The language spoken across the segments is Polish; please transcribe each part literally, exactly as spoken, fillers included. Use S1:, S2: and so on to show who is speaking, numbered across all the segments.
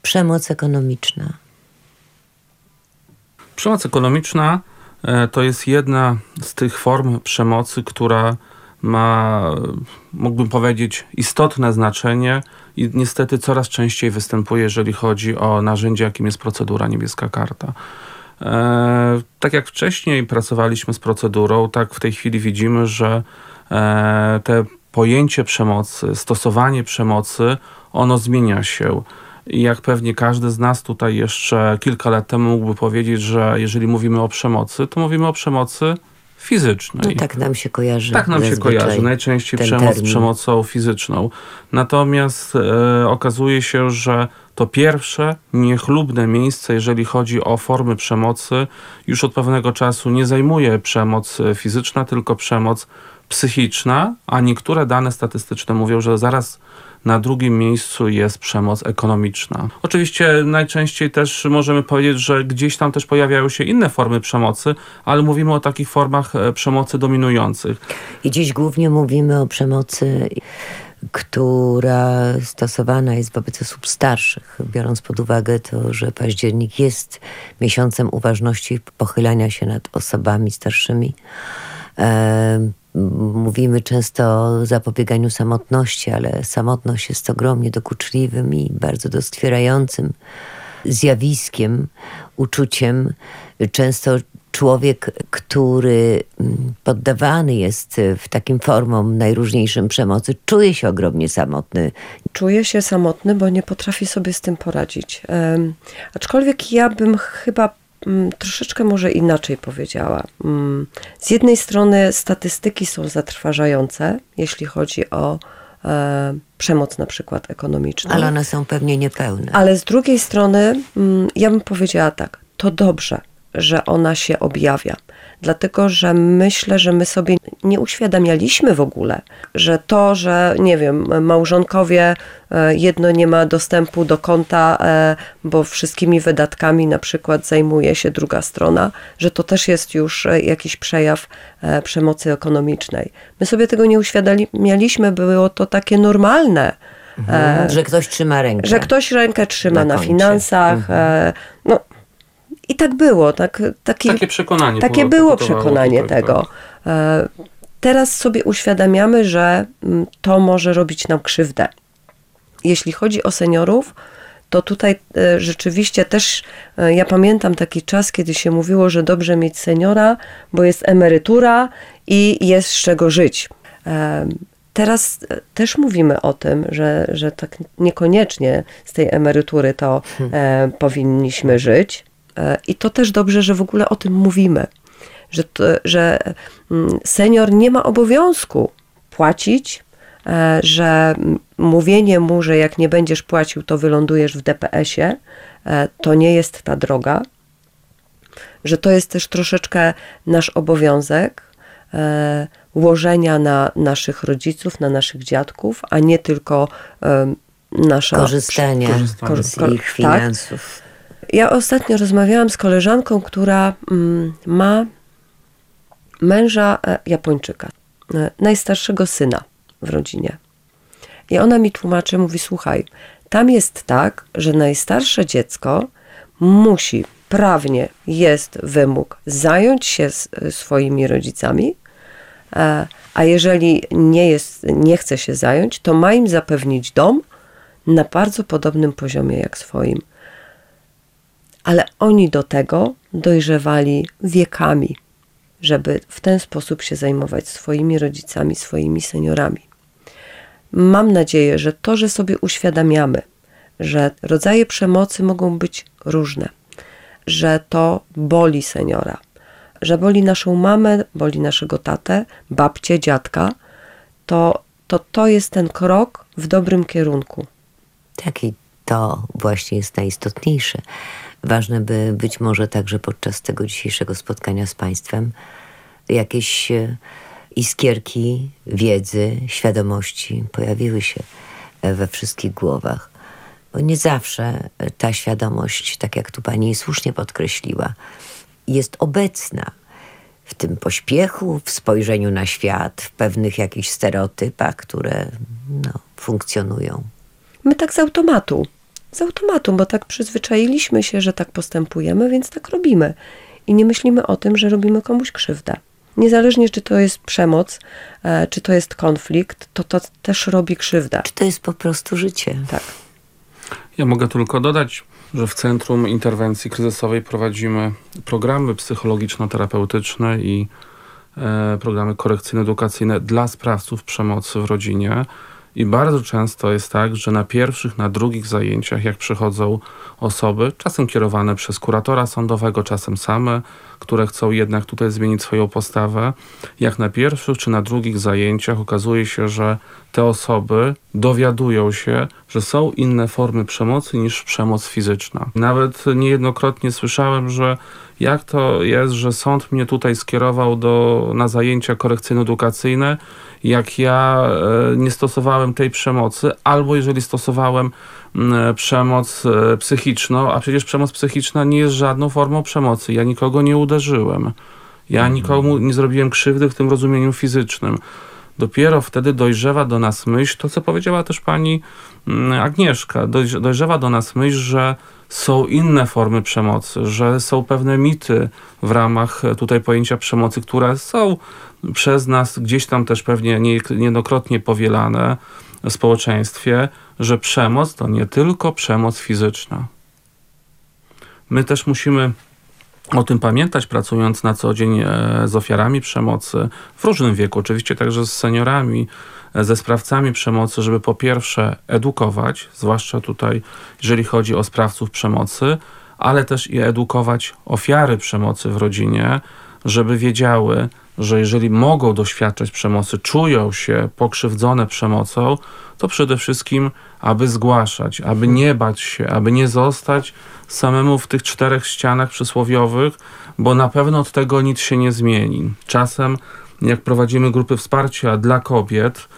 S1: przemoc ekonomiczna?
S2: Przemoc ekonomiczna to jest jedna z tych form przemocy, która ma, mógłbym powiedzieć, istotne znaczenie i niestety coraz częściej występuje, jeżeli chodzi o narzędzie, jakim jest procedura Niebieska Karta. E, tak jak wcześniej pracowaliśmy z procedurą, tak w tej chwili widzimy, że e, te pojęcie przemocy, stosowanie przemocy, ono zmienia się. I jak pewnie każdy z nas tutaj jeszcze kilka lat temu mógłby powiedzieć, że jeżeli mówimy o przemocy, to mówimy o przemocy fizycznej.
S1: No tak nam się kojarzy.
S2: Tak nam się kojarzy. Najczęściej przemoc termin. przemocą fizyczną. Natomiast e, okazuje się, że to pierwsze niechlubne miejsce, jeżeli chodzi o formy przemocy, już od pewnego czasu nie zajmuje przemoc fizyczna, tylko przemoc psychiczna, a niektóre dane statystyczne mówią, że zaraz na drugim miejscu jest przemoc ekonomiczna. Oczywiście najczęściej też możemy powiedzieć, że gdzieś tam też pojawiają się inne formy przemocy, ale mówimy o takich formach przemocy dominujących.
S1: I dziś głównie mówimy o przemocy, która stosowana jest wobec osób starszych, biorąc pod uwagę to, że październik jest miesiącem uważności, pochylania się nad osobami starszymi. E- Mówimy często o zapobieganiu samotności, ale samotność jest ogromnie dokuczliwym i bardzo doskwierającym zjawiskiem, uczuciem. Często człowiek, który poddawany jest w takim formom najróżniejszym przemocy, czuje się ogromnie samotny.
S3: Czuje się samotny, bo nie potrafi sobie z tym poradzić. Um, aczkolwiek ja bym chyba troszeczkę może inaczej powiedziała. Z jednej strony statystyki są zatrważające, jeśli chodzi o e, przemoc na przykład ekonomiczną.
S1: Ale one są pewnie niepełne.
S3: Ale z drugiej strony ja bym powiedziała tak, to dobrze, że ona się objawia. Dlatego, że myślę, że my sobie nie uświadamialiśmy w ogóle, że to, że nie wiem, małżonkowie jedno nie ma dostępu do konta, bo wszystkimi wydatkami na przykład zajmuje się druga strona, że to też jest już jakiś przejaw przemocy ekonomicznej. My sobie tego nie uświadamialiśmy, było to takie normalne.
S1: Mhm, że ktoś trzyma rękę.
S3: Że ktoś rękę trzyma na, na finansach. Mhm. No, i tak było. Tak, taki,
S2: takie przekonanie.
S3: Takie było przekonanie tak, tego. Tak. Teraz sobie uświadamiamy, że to może robić nam krzywdę. Jeśli chodzi o seniorów, to tutaj rzeczywiście też, ja pamiętam taki czas, kiedy się mówiło, że dobrze mieć seniora, bo jest emerytura i jest z czego żyć. Teraz też mówimy o tym, że, że tak niekoniecznie z tej emerytury to hmm. powinniśmy żyć. I to też dobrze, że w ogóle o tym mówimy, że, to, że senior nie ma obowiązku płacić, że mówienie mu, że jak nie będziesz płacił, to wylądujesz w D P S-ie, to nie jest ta droga, że to jest też troszeczkę nasz obowiązek łożenia na naszych rodziców, na naszych dziadków, a nie tylko nasza...
S1: Korzystania Korzystanie z ich finansów.
S3: Tak? Ja ostatnio rozmawiałam z koleżanką, która mm, ma męża e, Japończyka, e, najstarszego syna w rodzinie. I ona mi tłumaczy, mówi, słuchaj, tam jest tak, że najstarsze dziecko musi, prawnie jest wymóg zająć się z, swoimi rodzicami, e, a jeżeli nie, jest, nie chce się zająć, to ma im zapewnić dom na bardzo podobnym poziomie jak swoim. Ale oni do tego dojrzewali wiekami, żeby w ten sposób się zajmować swoimi rodzicami, swoimi seniorami. Mam nadzieję, że to, że sobie uświadamiamy, że rodzaje przemocy mogą być różne, że to boli seniora, że boli naszą mamę, boli naszego tatę, babcię, dziadka, to to, to jest ten krok w dobrym kierunku.
S1: Tak, i to właśnie jest najistotniejsze. Ważne, by być może także podczas tego dzisiejszego spotkania z Państwem jakieś iskierki wiedzy, świadomości pojawiły się we wszystkich głowach. Bo nie zawsze ta świadomość, tak jak tu Pani słusznie podkreśliła, jest obecna w tym pośpiechu, w spojrzeniu na świat, w pewnych jakichś stereotypach, które no, funkcjonują.
S3: My tak z automatu z automatu, bo tak przyzwyczailiśmy się, że tak postępujemy, więc tak robimy. I nie myślimy o tym, że robimy komuś krzywdę. Niezależnie, czy to jest przemoc, e, czy to jest konflikt, to to też robi krzywdę.
S1: Czy to jest po prostu życie?
S3: Tak.
S2: Ja mogę tylko dodać, że w Centrum Interwencji Kryzysowej prowadzimy programy psychologiczno-terapeutyczne i e, programy korekcyjno-edukacyjne dla sprawców przemocy w rodzinie. I bardzo często jest tak, że na pierwszych, na drugich zajęciach, jak przychodzą osoby, czasem kierowane przez kuratora sądowego, czasem same, które chcą jednak tutaj zmienić swoją postawę, jak na pierwszych czy na drugich zajęciach okazuje się, że te osoby dowiadują się, że są inne formy przemocy niż przemoc fizyczna. Nawet niejednokrotnie słyszałem, że jak to jest, że sąd mnie tutaj skierował do, na zajęcia korekcyjno-edukacyjne, jak ja e, nie stosowałem tej przemocy, albo jeżeli stosowałem m, przemoc e, psychiczną, a przecież przemoc psychiczna nie jest żadną formą przemocy. Ja nikogo nie uderzyłem. Ja mhm. nikomu nie zrobiłem krzywdy w tym rozumieniu fizycznym. Dopiero wtedy dojrzewa do nas myśl, to co powiedziała też pani Agnieszka, dojrzewa do nas myśl, że są inne formy przemocy, że są pewne mity w ramach tutaj pojęcia przemocy, które są przez nas gdzieś tam też pewnie niejednokrotnie powielane w społeczeństwie, że przemoc to nie tylko przemoc fizyczna. My też musimy o tym pamiętać, pracując na co dzień z ofiarami przemocy w różnym wieku, oczywiście także z seniorami, ze sprawcami przemocy, żeby po pierwsze edukować, zwłaszcza tutaj, jeżeli chodzi o sprawców przemocy, ale też i edukować ofiary przemocy w rodzinie, żeby wiedziały, że jeżeli mogą doświadczać przemocy, czują się pokrzywdzone przemocą, to przede wszystkim, aby zgłaszać, aby nie bać się, aby nie zostać samemu w tych czterech ścianach przysłowiowych, bo na pewno od tego nic się nie zmieni. Czasem, jak prowadzimy grupy wsparcia dla kobiet,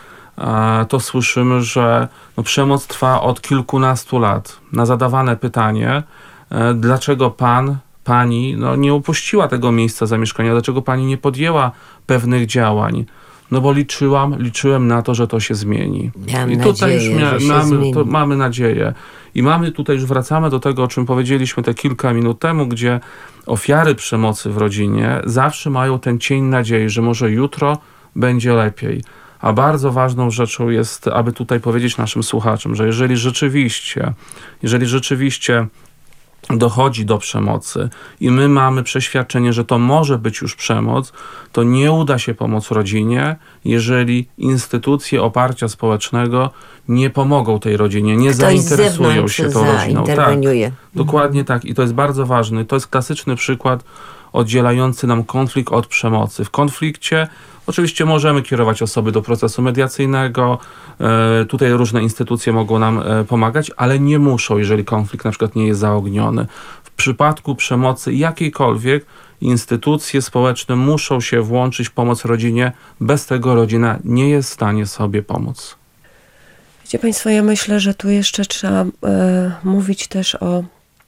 S2: to słyszymy, że no, przemoc trwa od kilkunastu lat. Na zadawane pytanie, dlaczego pan, pani no, nie opuściła tego miejsca zamieszkania, dlaczego pani nie podjęła pewnych działań? No bo liczyłam, liczyłem na to, że to się zmieni.
S1: Miałam
S2: I tutaj
S1: nadzieję,
S2: już mia-
S1: że się
S2: mamy,
S1: zmieni.
S2: to, mamy nadzieję. I mamy tutaj, już wracamy do tego, o czym powiedzieliśmy te kilka minut temu, gdzie ofiary przemocy w rodzinie zawsze mają ten cień nadziei, że może jutro będzie lepiej. A bardzo ważną rzeczą jest, aby tutaj powiedzieć naszym słuchaczom, że jeżeli rzeczywiście, jeżeli rzeczywiście dochodzi do przemocy i my mamy przeświadczenie, że to może być już przemoc, to nie uda się pomóc rodzinie, jeżeli instytucje oparcia społecznego nie pomogą tej rodzinie, nie
S1: Ktoś
S2: zainteresują się tą rodziną. Tak, dokładnie tak. I to jest bardzo ważne. To jest klasyczny przykład oddzielający nam konflikt od przemocy. W konflikcie oczywiście możemy kierować osoby do procesu mediacyjnego, e, tutaj różne instytucje mogą nam e, pomagać, ale nie muszą, jeżeli konflikt na przykład nie jest zaogniony. W przypadku przemocy jakiejkolwiek instytucje społeczne muszą się włączyć w pomoc rodzinie, bez tego rodzina nie jest w stanie sobie pomóc.
S3: Wiecie Państwo, ja myślę, że tu jeszcze trzeba e, mówić też o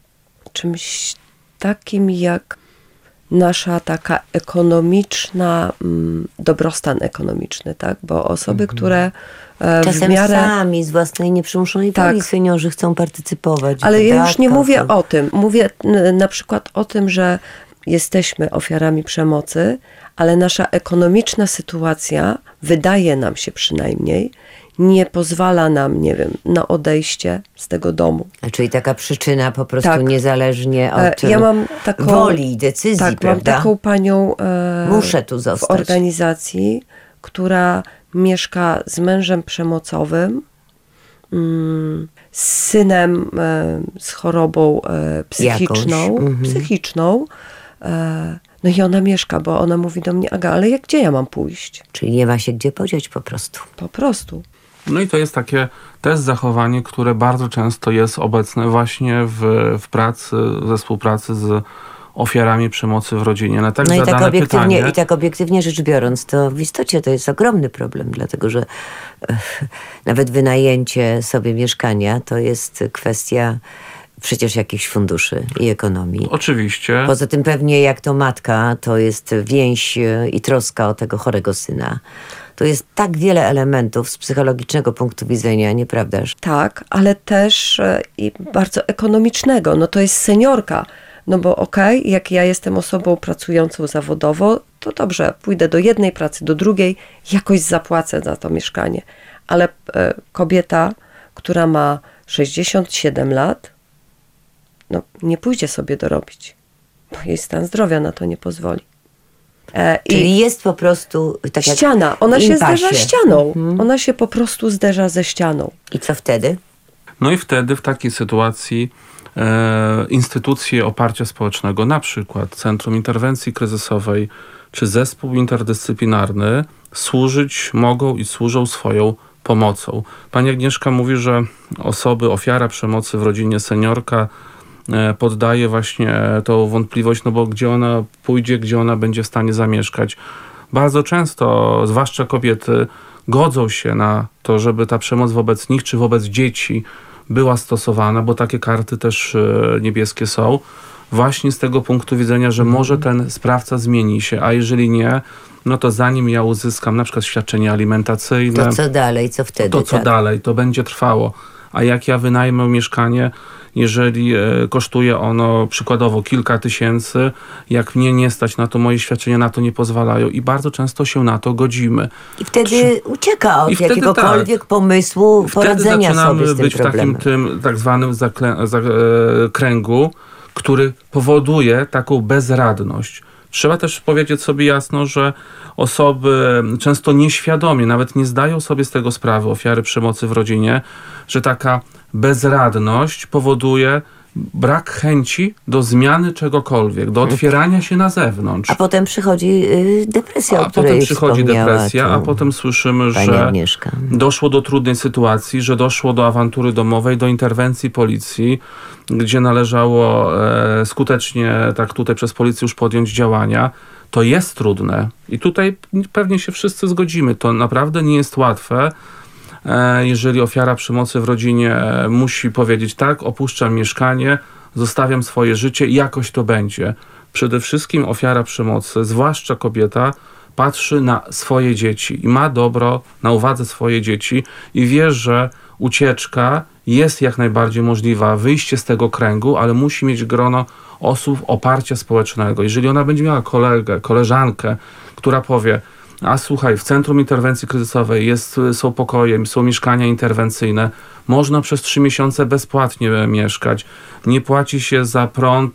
S3: czymś takim jak nasza taka ekonomiczna, mm, dobrostan ekonomiczny, tak? Bo osoby, mhm. które e,
S1: czasem
S3: w miarę...
S1: sami z własnej nieprzymuszonej
S3: tak.
S1: woli seniorzy chcą partycypować.
S3: Ale ja już nie mówię o tym. Mówię n- na przykład o tym, że jesteśmy ofiarami przemocy, ale nasza ekonomiczna sytuacja, wydaje nam się przynajmniej, nie pozwala nam, nie wiem, na odejście z tego domu.
S1: A czyli taka przyczyna po prostu
S3: tak.
S1: niezależnie od
S3: ja mam taką,
S1: woli i decyzji,
S3: tak,
S1: prawda?
S3: mam taką panią e,
S1: Muszę tu zostać.
S3: w organizacji, która mieszka z mężem przemocowym, mm, z synem e, z chorobą e, psychiczną, mhm. psychiczną. E, no i ona mieszka, bo ona mówi do mnie: Aga, ale jak, gdzie ja mam pójść?
S1: Czyli nie ma się gdzie podzieć po prostu.
S3: Po prostu.
S2: No i to jest takie też zachowanie, które bardzo często jest obecne właśnie w, w pracy, we współpracy z ofiarami przemocy w rodzinie. Na tak
S1: no i tak, obiektywnie,
S2: pytanie,
S1: i tak obiektywnie rzecz biorąc, to w istocie to jest ogromny problem, dlatego że e, nawet wynajęcie sobie mieszkania to jest kwestia przecież jakichś funduszy i ekonomii.
S2: Oczywiście.
S1: Poza tym pewnie jak to matka, to jest więź i troska o tego chorego syna. To jest tak wiele elementów z psychologicznego punktu widzenia, nieprawdaż?
S3: Tak, ale też e, i bardzo ekonomicznego. No to jest seniorka. No bo okej, okay, jak ja jestem osobą pracującą zawodowo, to dobrze, pójdę do jednej pracy, do drugiej, jakoś zapłacę za to mieszkanie. Ale e, kobieta, która ma sześćdziesiąt siedem lat, no nie pójdzie sobie dorobić, bo jej stan zdrowia na to nie pozwoli.
S1: E, Czyli i jest po prostu tak jak
S3: ściana, ona się
S1: impasie.
S3: zderza ścianą.
S1: Mhm.
S3: Ona się po prostu zderza ze ścianą.
S1: I co wtedy?
S2: No i wtedy w takiej sytuacji e, instytucje oparcia społecznego, na przykład Centrum Interwencji Kryzysowej czy zespół interdyscyplinarny służyć mogą i służą swoją pomocą. Pani Agnieszka mówi, że osoby, ofiara przemocy w rodzinie, seniorka, poddaje właśnie tą wątpliwość, no bo gdzie ona pójdzie, gdzie ona będzie w stanie zamieszkać. Bardzo często, zwłaszcza kobiety, godzą się na to, żeby ta przemoc wobec nich czy wobec dzieci była stosowana, bo takie karty też niebieskie są, właśnie z tego punktu widzenia, że może ten sprawca zmieni się, a jeżeli nie, no to zanim ja uzyskam na przykład świadczenie alimentacyjne...
S1: To co dalej, co wtedy?
S2: To co
S1: tak?
S2: dalej, to będzie trwało. A jak ja wynajmę mieszkanie, jeżeli e, kosztuje ono przykładowo kilka tysięcy, jak mnie nie stać na to, moje świadczenia na to nie pozwalają i bardzo często się na to godzimy.
S1: I wtedy Przy... ucieka od
S2: I wtedy
S1: jakiegokolwiek
S2: tak.
S1: pomysłu poradzenia
S2: wtedy
S1: sobie z tym
S2: być
S1: problemem.
S2: w takim tym tak zwanym zaklę- za, e, kręgu, który powoduje taką bezradność. Trzeba też powiedzieć sobie jasno, że osoby często nieświadomie, nawet nie zdają sobie z tego sprawy, ofiary przemocy w rodzinie, że taka bezradność powoduje brak chęci do zmiany czegokolwiek, do otwierania się na zewnątrz.
S1: A potem przychodzi y, depresja, o
S2: A
S1: której
S2: potem przychodzi depresja,
S1: tu
S2: a potem słyszymy,
S1: pani
S2: że
S1: Agnieszka.
S2: doszło do trudnej sytuacji, że doszło do awantury domowej, do interwencji policji, gdzie należało e, skutecznie, tak tutaj przez policję już podjąć działania. To jest trudne i tutaj pewnie się wszyscy zgodzimy. To naprawdę nie jest łatwe, e, jeżeli ofiara przemocy w rodzinie e, musi powiedzieć tak, opuszczam mieszkanie, zostawiam swoje życie i jakoś to będzie. Przede wszystkim ofiara przemocy, zwłaszcza kobieta, patrzy na swoje dzieci i ma dobro na uwadze swoje dzieci i wie, że ucieczka jest jak najbardziej możliwa, wyjście z tego kręgu, ale musi mieć grono osób oparcia społecznego. Jeżeli ona będzie miała kolegę, koleżankę, która powie, a słuchaj, w Centrum Interwencji Kryzysowej jest, są pokoje, są mieszkania interwencyjne, można przez trzy miesiące bezpłatnie mieszkać, nie płaci się za prąd,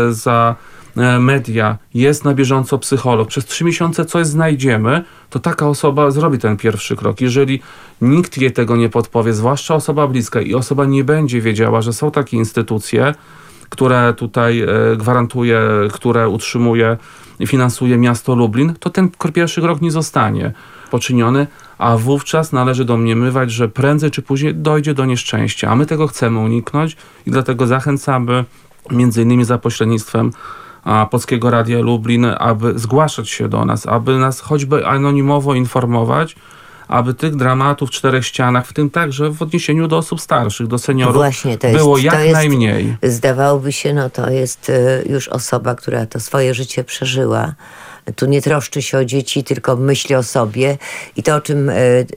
S2: za media, jest na bieżąco psycholog, przez trzy miesiące coś znajdziemy, to taka osoba zrobi ten pierwszy krok. Jeżeli nikt jej tego nie podpowie, zwłaszcza osoba bliska i osoba nie będzie wiedziała, że są takie instytucje, które tutaj gwarantuje, które utrzymuje i finansuje miasto Lublin, to ten pierwszy krok nie zostanie poczyniony, a wówczas należy domniemywać, że prędzej czy później dojdzie do nieszczęścia, a my tego chcemy uniknąć i dlatego zachęcamy między innymi za pośrednictwem a Polskiego Radia Lublin, aby zgłaszać się do nas, aby nas choćby anonimowo informować, aby tych dramatów w czterech ścianach, w tym także w odniesieniu do osób starszych, do seniorów,
S1: Właśnie, to jest,
S2: było jak
S1: to jest,
S2: najmniej.
S1: Zdawałoby się, no to jest już osoba, która to swoje życie przeżyła. Tu nie troszczy się o dzieci, tylko myśli o sobie i to, o czym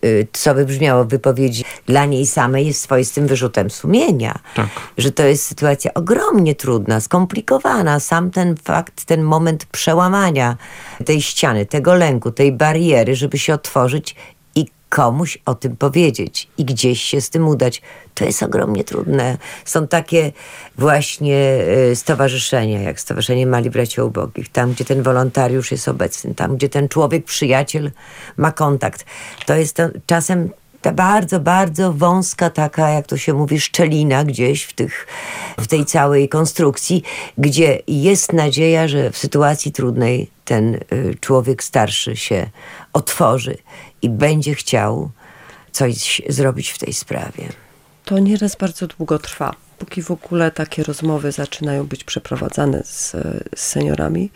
S1: co wybrzmiało w wypowiedzi dla niej samej, jest swoistym wyrzutem sumienia.
S2: Tak.
S1: Że to jest sytuacja ogromnie trudna, skomplikowana. Sam ten fakt, ten moment przełamania tej ściany, tego lęku, tej bariery, żeby się otworzyć i komuś o tym powiedzieć i gdzieś się z tym udać. To jest ogromnie trudne. Są takie właśnie stowarzyszenia, jak Stowarzyszenie Mali Bracia Ubogich, tam gdzie ten wolontariusz jest obecny, tam gdzie ten człowiek, przyjaciel ma kontakt. To jest to czasem ta bardzo, bardzo wąska taka, jak to się mówi, szczelina gdzieś w, tych, w tej całej konstrukcji, gdzie jest nadzieja, że w sytuacji trudnej ten y, człowiek starszy się otworzy i będzie chciał coś zrobić w tej sprawie.
S3: To nieraz bardzo długo trwa, póki w ogóle takie rozmowy zaczynają być przeprowadzane z, z seniorami,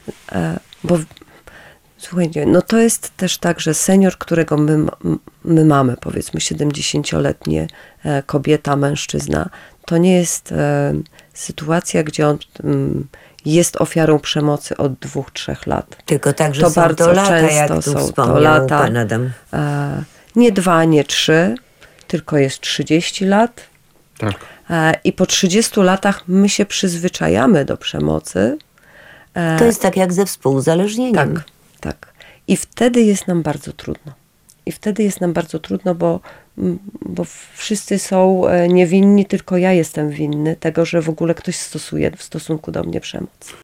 S3: e, bo słuchajcie, no to jest też tak, że senior, którego my, my mamy, powiedzmy siedemdziesięcioletnie, e, kobieta, mężczyzna, to nie jest e, sytuacja, gdzie on mm, jest ofiarą przemocy od dwóch, trzech lat.
S1: Tylko tak, że
S3: to
S1: są
S3: bardzo
S1: to lata,
S3: często
S1: jak tu
S3: są to
S1: wspomniał
S3: lata.
S1: pan Adam.
S3: E, nie dwa, nie trzy, tylko jest trzydzieści lat.
S2: Tak.
S3: E, I po trzydziestu latach my się przyzwyczajamy do przemocy. E,
S1: To jest tak jak ze współuzależnieniem.
S3: tak, tak. I wtedy jest nam bardzo trudno. I wtedy jest nam bardzo trudno, bo, bo wszyscy są niewinni, tylko ja jestem winny tego, że w ogóle ktoś stosuje w stosunku do mnie przemoc.